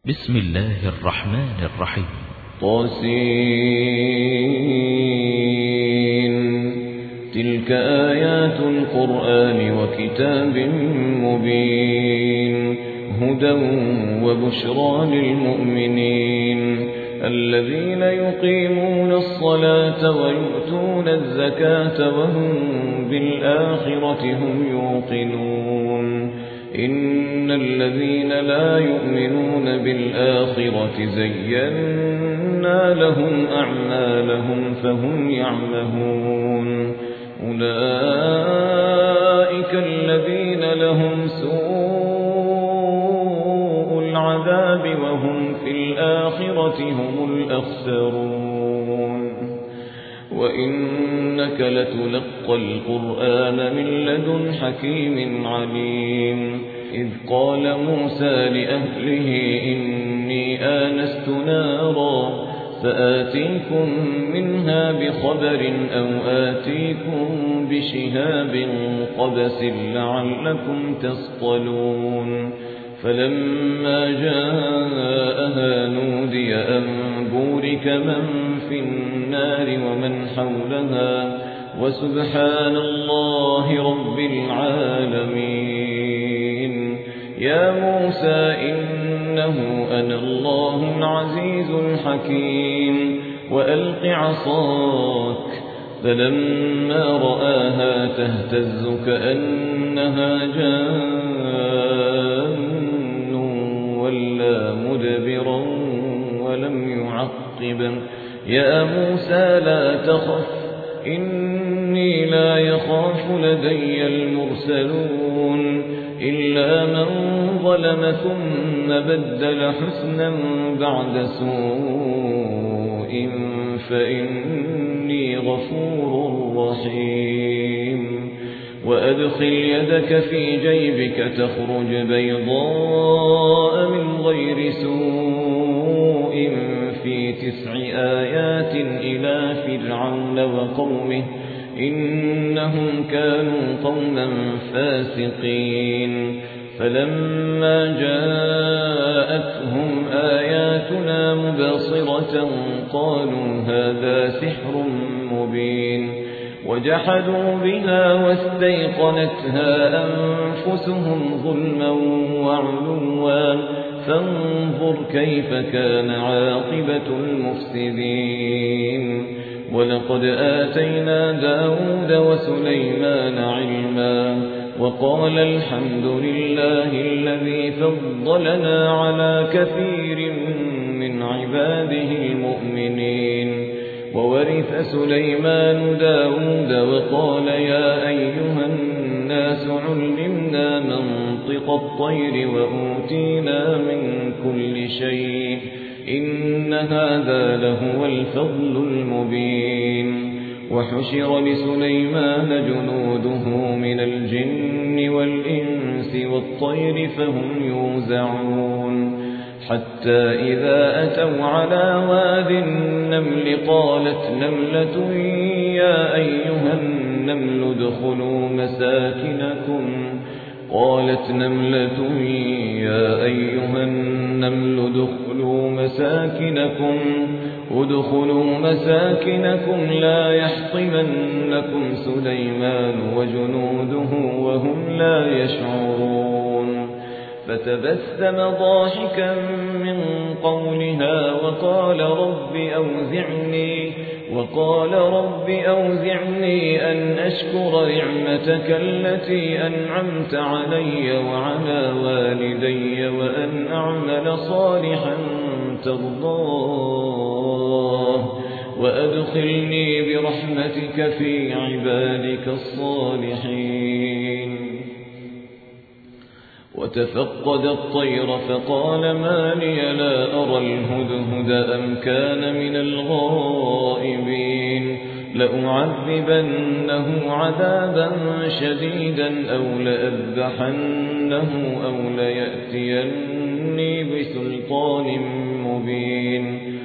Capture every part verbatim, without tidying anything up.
بسم الله الرحمن الرحيم. طاسين. تلك آيات القرآن وكتاب مبين هدى وبشرى للمؤمنين الذين يقيمون الصلاة ويؤتون الزكاة وهم بالآخرة هم يوقنون إن الذين لا يؤمنون بالآخرة زينا لهم أعمالهم فهم يعمهون أولئك الذين لهم سوء العذاب وهم في الآخرة هم الأخسرون وإنك لتلقى القرآن من لدن حكيم عليم إذ قال موسى لأهله إني آنست نارا فآتيكم منها بخبر أو آتيكم بشهاب قبس لعلكم تصطلون فلما جاءها نودي أن بورك من في النار ومن حولها وسبحان الله رب العالمين يا موسى إنه أنا الله العزيز الحكيم وألق عصاك فلما رآها تهتز كأنها جان ولا مدبرا ولم يعقب يا موسى لا تخف إني لا يخاف لدي المرسلون إلا من ظلم ثم بدل حسنا بعد سوء فإني غفور رحيم وأدخل يدك في جيبك تخرج بيضاء من غير سوء في تسع آيات إلى فرعون وقومه إنهم كانوا قوما فاسقين فلما جاءتهم آياتنا مبصرة قالوا هذا سحر مبين وجحدوا بها واستيقنتها أنفسهم ظلما وعلوا فانظر كيف كان عاقبة المفسدين ولقد آتينا داود وسليمان علما وقال الحمد لله الذي فضلنا على كثير من عباده المؤمنين وورث سليمان داود وقال يا أيها الناس علمنا منطق الطير وأوتينا من كل شيء إن هذا لهو الفضل المبين وحشر لسليمان جنوده من الجن والإنس والطير فهم يوزعون حتى إذا أتوا على واد النمل قالت نملة يا أيها النمل ادخلوا مساكنكم قالت نملة يا أيها النمل ادخلوا مساكنكم ادخلوا مساكنكم لا يحطمنكم سليمان وجنوده وهم لا يشعرون فتبسم ضاحكا من قولها وقال رب أوزعني وقال رب أوزعني أن أشكر نعمتك التي أنعمت علي وعلى والدي وأن أعمل صالحا ترضاه وأدخلني برحمتك في عبادك الصالحين وتفقد الطير فقال ما لي لا أرى الهدهد أم كان من الغائبين لأعذبنه عذابا شديدا أو لأذبحنه أو ليأتيني بسلطان مبين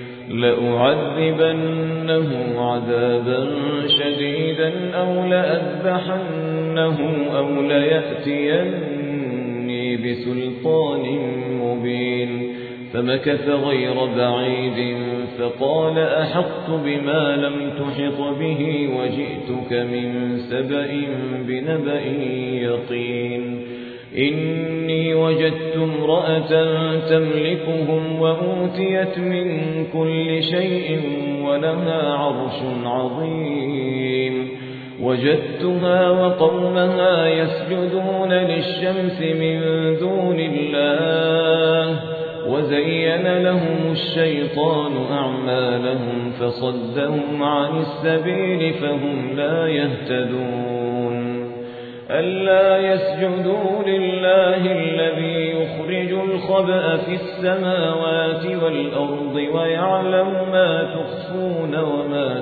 لأعذبنه عذابا شديدا أو لأذبحنه أو ليأتيني بسلطان مبين فمكث غير بعيد فقال أحطت بما لم تحط به وجئتك من سبأ بنبأ يقين إني وجدت امرأة تملكهم وأوتيت من كل شيء ولها عرش عظيم وجدتها وقومها يسجدون للشمس من دون الله وزين لهم الشيطان أعمالهم فصدهم عن السبيل فهم لا يهتدون ألا يسجدوا لله الذي يخرج الخبأ في السماوات والأرض ويعلم ما تخفون وما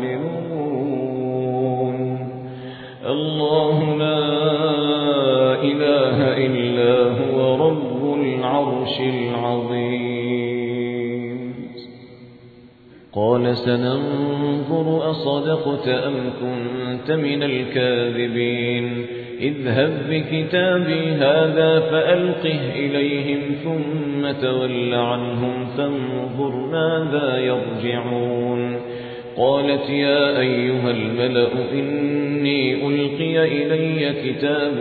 تعلنون الله لا إله إلا هو رب العرش العظيم قال سننظر أصدقت أم كنت من الكاذبين اذهب بكتابي هذا فألقه إليهم ثم تول عنهم فانظر ماذا يرجعون قالت يا أيها الملأ إني ألقي إلي كتاب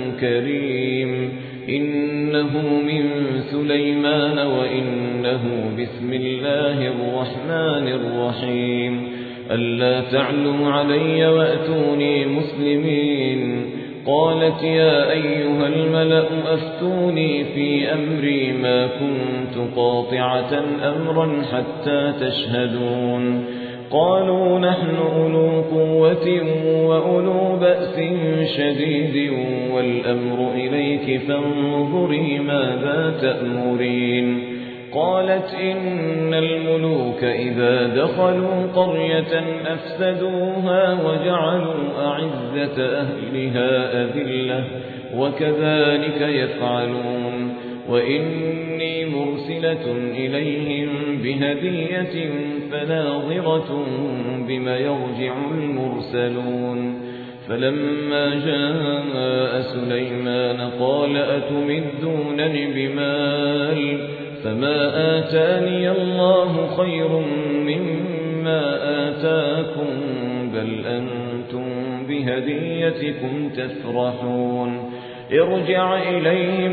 كريم إنه من سليمان وإنه بسم الله الرحمن الرحيم ألا تعلوا علي وأتوني مسلمين قالت يا أيها الملأ أفتوني في أمري ما كنت قاطعة أمرا حتى تشهدون قالوا نحن أولو قوة وأولو بأس شديد والأمر إليك فانظري ماذا تأمرين قالت إن الملوك إذا دخلوا قرية أفسدوها وجعلوا أعزة أهلها أذلة وكذلك يفعلون وإني مرسلة إليهم بهدية فناظرة بما يرجع المرسلون فلما جاء سليمان قال أتمدونني بمال فما آتاني الله خير مما آتاكم بل أنتم بهديتكم تفرحون ارجع إليهم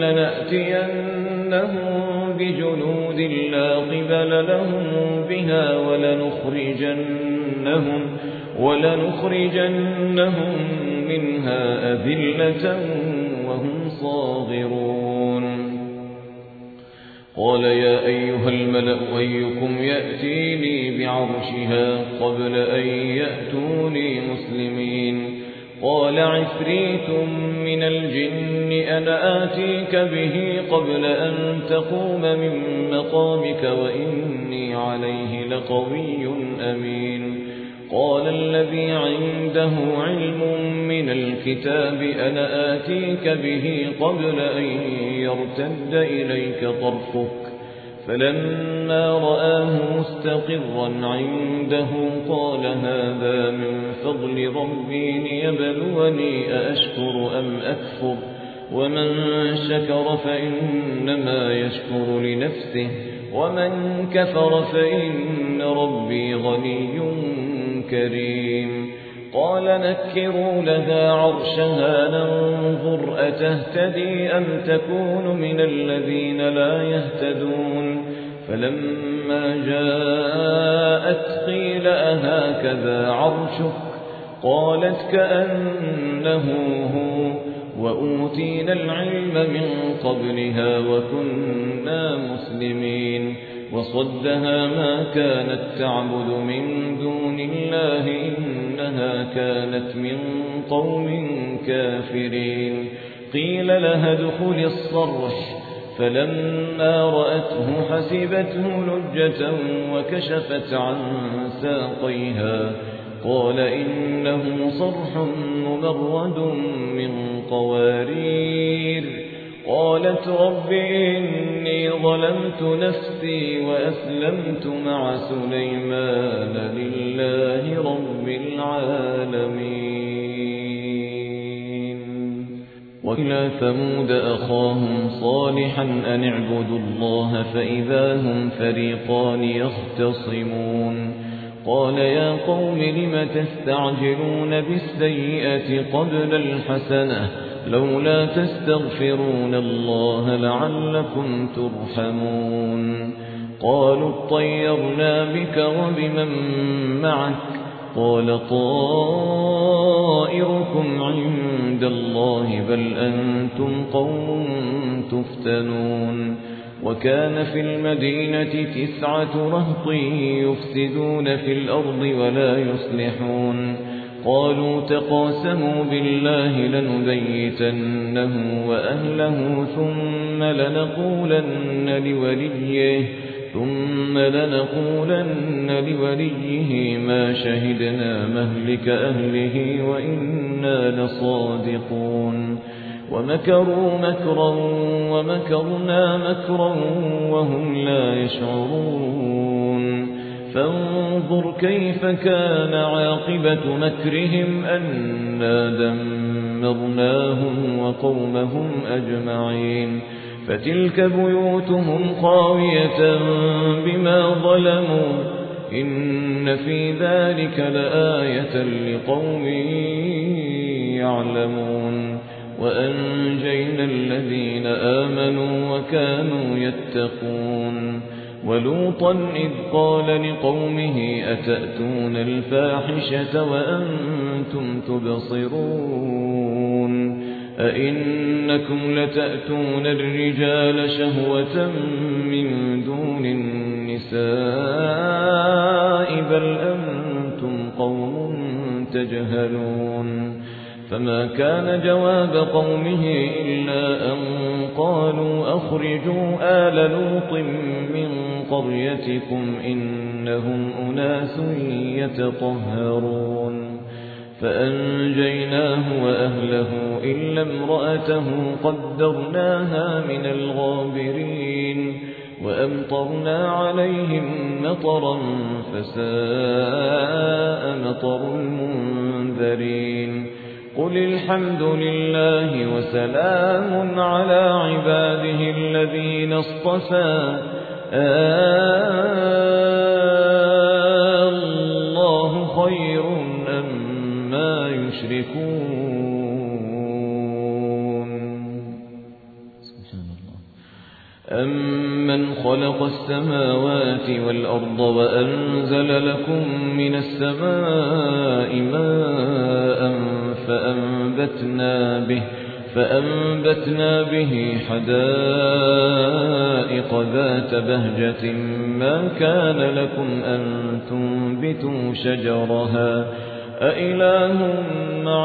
فلنأتينهم بجنود لا قبل لهم بها ولنخرجنهم, ولنخرجنهم منها أذلة وهم صاغرون قال يا أيها الملأ أيكم يأتيني بعرشها قبل أن يأتوني مسلمين قال عفريت من الجن أنا آتيك به قبل أن تقوم من مقامك وإني عليه لقوي أمين قال الذي عنده علم من الكتاب أنا آتيك به قبل أن يرتد إليك طرفك فلما رآه مستقرا عنده قال هذا من فضل ربي ليبلوني أأشكر أم أكفر ومن شكر فإنما يشكر لنفسه ومن كفر فإن ربي غني كريم قال نكروا لها عرشها ننظر أتهتدي أم تكون من الذين لا يهتدون فلما جاءت قيل أهكذا عرشك قالت كأنه هو وأوتينا العلم من قبلها وكنا مسلمين وصدها ما كانت تعبد من دون الله إنها كانت من قوم كافرين قيل لها ادخل الصرح فلما رأته حسبته لجة وكشفت عن ساقيها قال إنه صرح ممرد من قوارير قالت رب إني ظلمت نفسي وأسلمت مع سليمان لله رب العالمين وإلى ثمود أخاهم صالحا أن اعبدوا الله فإذا هم فريقان يختصمون قال يا قوم لم تستعجلون بالسيئة قبل الحسنة لولا تستغفرون الله لعلكم ترحمون قالوا اطيرنا بك وبمن معك قال طائركم عند الله بل أنتم قوم تفتنون وكان في المدينة تسعة رهط يفسدون في الأرض ولا يصلحون قالوا تقاسموا بالله لنبيتنه وأهله ثم لنقولن لوليه ثم لنقولن لوليه ما شهدنا مهلك أهله وإنا لصادقون ومكروا مكرا ومكرنا مكرا وهم لا يشعرون فانظر كيف كان عاقبة مكرهم أنا دمرناهم وقومهم أجمعين فتلك بيوتهم خاوية بما ظلموا إن في ذلك لآية لقوم يعلمون وأنجينا الذين آمنوا وكانوا يتقون ولوطا إذ قال لقومه أتأتون الفاحشة وأنتم تبصرون أئنكم لتأتون الرجال شهوة من دون النساء بل أنتم قوم تجهلون فما كان جواب قومه إلا أن قالوا أخرجوا آل لوط من قريتكم إنهم أناس يتطهرون فأنجيناه وأهله إلا امرأته قدرناها من الغابرين وأمطرنا عليهم مطرا فساء مطر المنذرين قل الحمد لله وسلام على عباده الذين اصطفى الله خير أما يشركون أمن خلق السماوات والأرض وأنزل لكم من السماء ماء فأنبتنا به فأنبتنا به حدائق ذات بهجة ما كان لكم أن تنبتوا شجرها أإله مع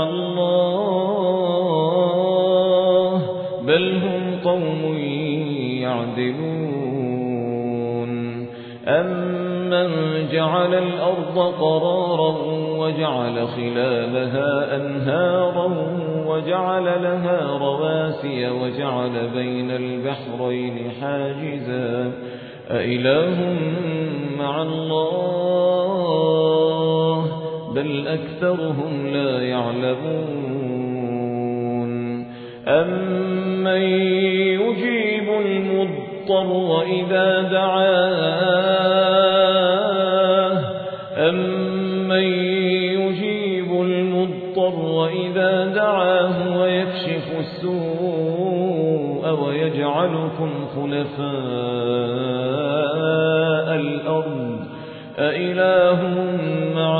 الله بل هم قوم يعدلون أمن جعل الأرض قرارا وجعل خلالها أنهارا وجعل لها رواسي وجعل بين البحرين حاجزا أإله مع الله بل أكثرهم لا يعلمون أمن يجيب المضطر إذا دعاه أمن يجيب المضطر إذا دعاه ويكشف السوء ويجعلكم خلفاء الأرض أإله مع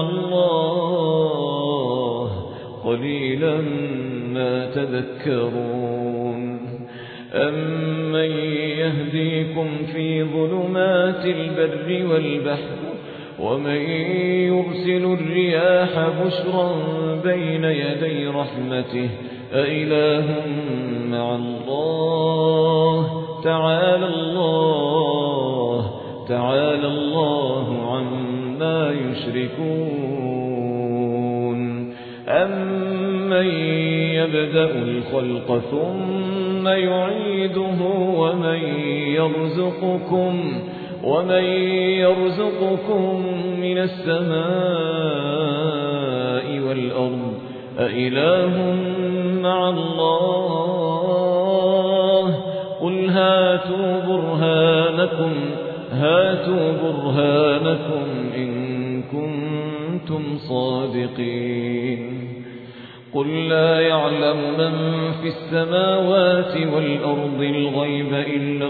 الله قليلا ما تذكرون أمن يهديكم في ظلمات البر والبحر ومن يرسل الرياح بشرا بين يدي رحمته أإله مع الله تعالى الله تعالى الله عما يشركون أمن يبدأ الخلق ثم يعيده ومن يرزقكم ومن يرزقكم من السماء والأرض أإله مع الله قل هاتوا برهانكم هاتوا برهانكم إن كنتم صادقين قل لا يعلم من في السماوات والأرض الغيب إلا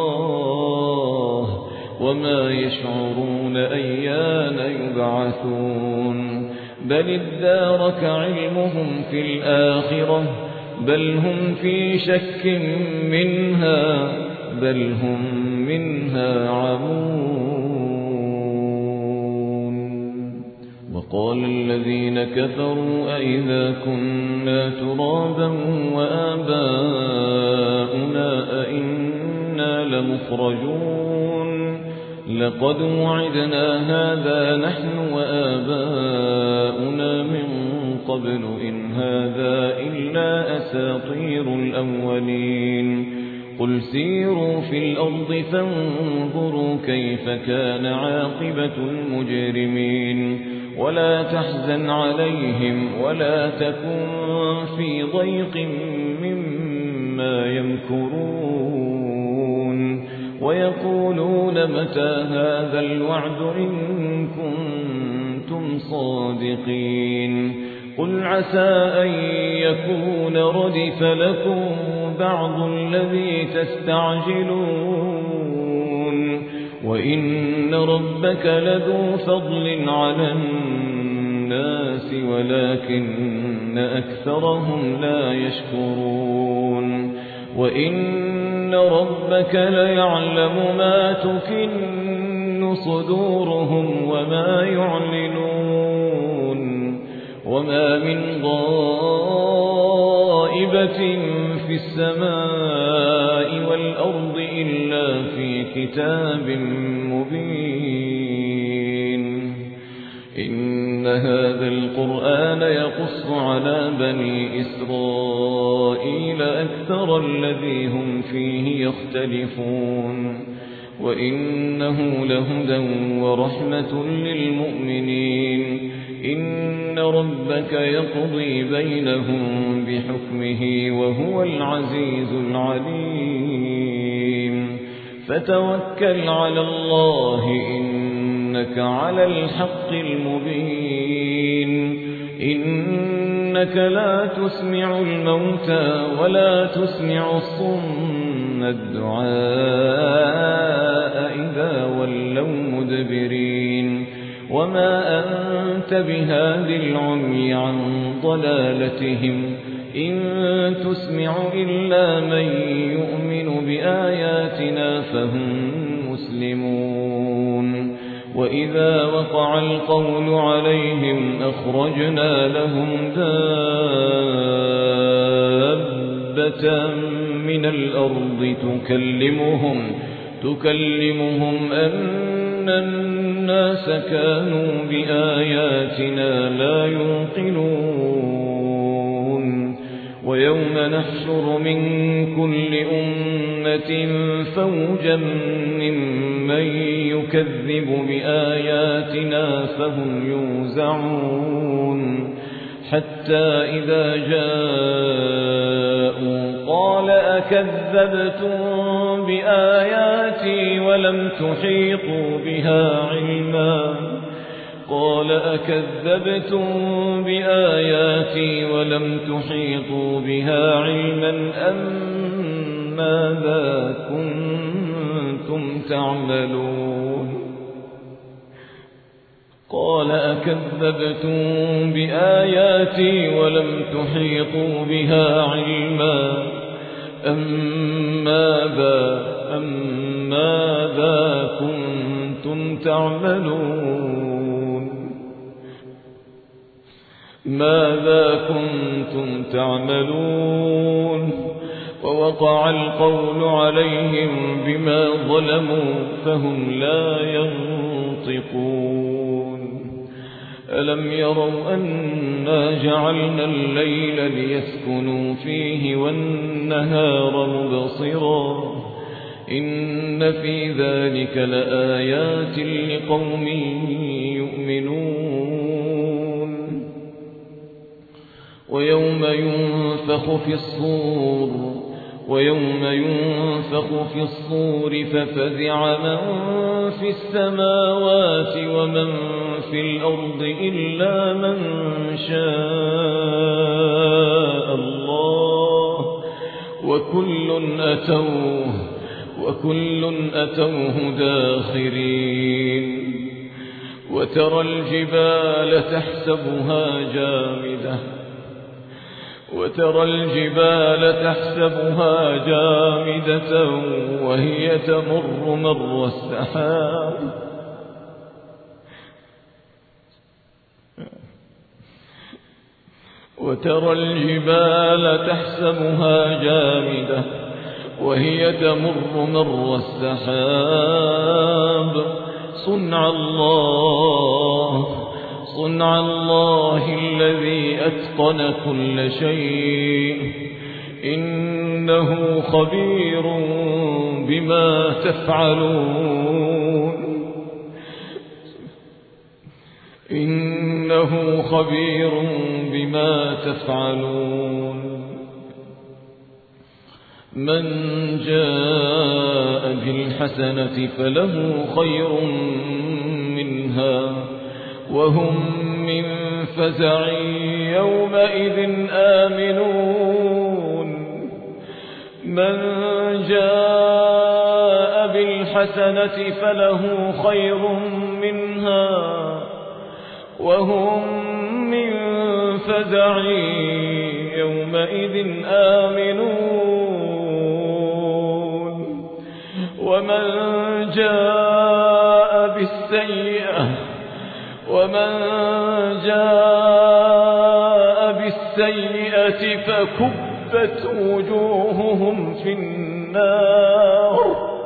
الله وما يشعرون أيان يبعثون بل ادارك علمهم في الآخرة بل هم في شك منها بل هم منها عمون وقال الذين كفروا أئذا كنا ترابا وآباؤنا أئنا لمخرجون لقد وعدنا هذا نحن وآباؤنا من قبل إن هذا إلا أساطير الأولين قل سيروا في الأرض فانظروا كيف كان عاقبة المجرمين ولا تحزن عليهم ولا تكن في ضيق مما يمكرون ويقولون متى هذا الوعد إن كنتم صادقين قل عسى أن يكون ردف لكم بعض الذي تستعجلون وإن ربك لذو فضل على الناس ولكن أكثرهم لا يشكرون وإن ربك ليعلم ما تكن صدورهم وما يعلنون وما من غائبة في السماء والأرض إلا في كتاب مبين إن هذا القرآن يقص على بني إسرائيل أكثر الذي هم فيه يختلفون وإنه لهدى ورحمة للمؤمنين إن ربك يقضي بينهم بحكمه وهو العزيز العليم فتوكل على الله إنك على الحق المبين إنك لا تسمع الموتى ولا تسمع الصم الدعاء إذا ولوا مدبرين وما أنت بهاد العمي عن ضلالتهم إن تسمع إلا من يؤمن بآياتنا فهم مسلمون وإذا وقع القول عليهم أخرجنا لهم دابة من الأرض تكلمهم تكلمهم أن الناس كانوا بآياتنا لا يوقنون ويوم نحشر من كل أمة فوجا ممن يكذب بآياتنا فهم يوزعون حتى إذا جاءوا قال أكذبتم بآياتي ولم تحيطوا بها علما قال أكذبتم بآياتي ولم تحيطوا بها علما أم ماذا كنتم تعملون قال أكذبتم بآياتي ولم تحيطوا بها علما أم ماذا أم ماذا كنتم تعملون ماذا كنتم تعملون ووقع القول عليهم بما ظلموا فهم لا ينطقون ألم يروا أنا جعلنا الليل ليسكنوا فيه والنهار مبصرا إن في ذلك لآيات لقوم يؤمنون ويوم ينفخ في الصور ويوم ينفخ في الصور ففزع من في السماوات ومن في الأرض إلا من شاء الله وكل أتوه وكل أتوه داخرين وترى الجبال تحسبها جامدة وترى الجبال تحسبها جامدة وهي تمر مر السحاب وترى الجبال تحسبها جامدة وهي تمر مر السحاب صنع الله صنع الله الذي أتقن كل شيء إنه خبير بما تفعلون إنه خبير بما تفعلون من جاء بالحسنة فله خير منها وهم من فزع يومئذ آمنون من جاء بالحسنة فله خير منها وهم من فزع يومئذ آمنون ومن جاء بالسيئة ومن جاء بالسيئة فكبت وجوههم في النار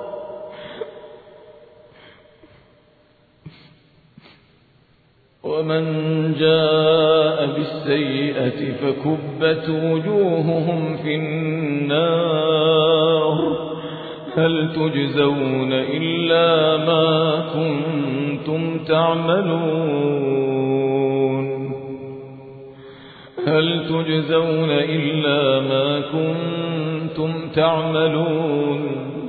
ومن جاء بالسيئة فكبت وجوههم في النار هل تجزون إلا ما كنتم تعملون هل تجزون إلا ما كنتم تعملون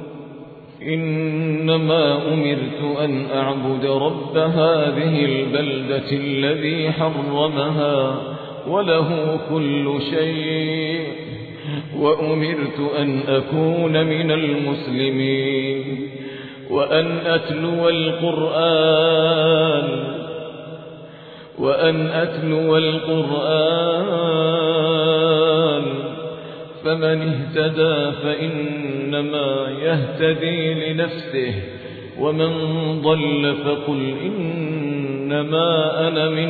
إنما أمرت أن أعبد رب هذه البلدة الذي حرمها وله كل شيء وأمرت أن أكون من المسلمين وأن أتلو القرآن وأن أتلو القرآن فمن اهتدى فإنما يهتدي لنفسه ومن ضل فقل إنما أنا من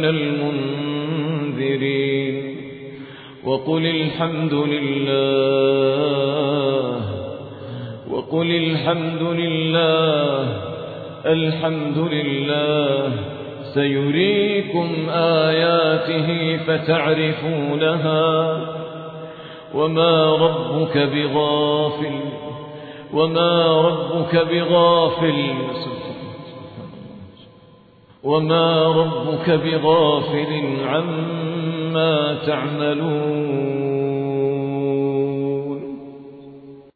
المنذرين وقل الحمد لله وقل الحمد لله الحمد لله سيريكم آياته فتعرفونها وما ربك بغافل وما ربك بغافل وما ربك بغافل عما تعملون